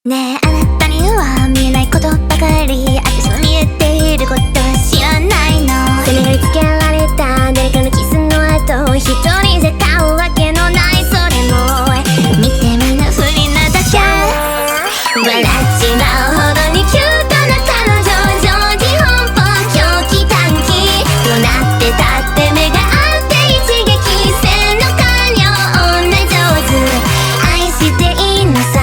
ねえあなたには見えないことばかり、私の見えていることは知らないの。背につけられた誰かのキスの後、一人で買うわけのないそれも見てみなふりなだけ。笑っちまうほどにキュートな彼女、常時奔放狂気短気、どうなってたって目が合って一撃戦の官僚女上手、愛していいのさ、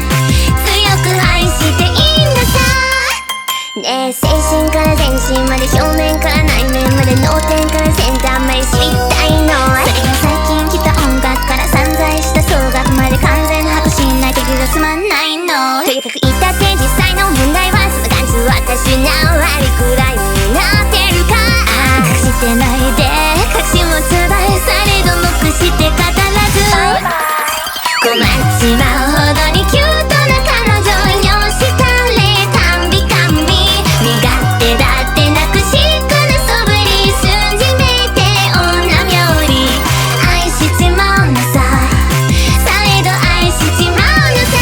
ねえ精神から全身まで、表面から内面まで、脳天から先端まで知りたいの。それが最近来た音楽から散財した総額まで、完全把握しないと気が済まないの。とにかく言ったって実際の問題はその感じ、私何割くらいになってるか。隠してないで隠し持つばえされど目して語らず、困っちまうほどにキュートな彼女よ、したれたんびかんび、身勝手だってなくしくなそぶり、瞬じめいて女冥利、愛しちまうのさ、されど愛しちまうのさ。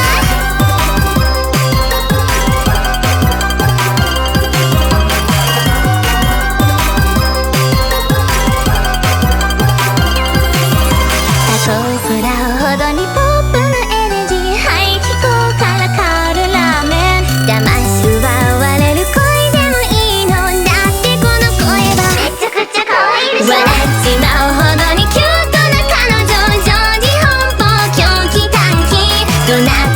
タコを食らうほどにポップなエネルギー、排気口から香るラーメン、騙し奪われる恋でもいいのだってこの声はめちゃくちゃ可愛いでしょ。笑っちまうほどにキュートな彼女、常時奔放狂気短気、どうな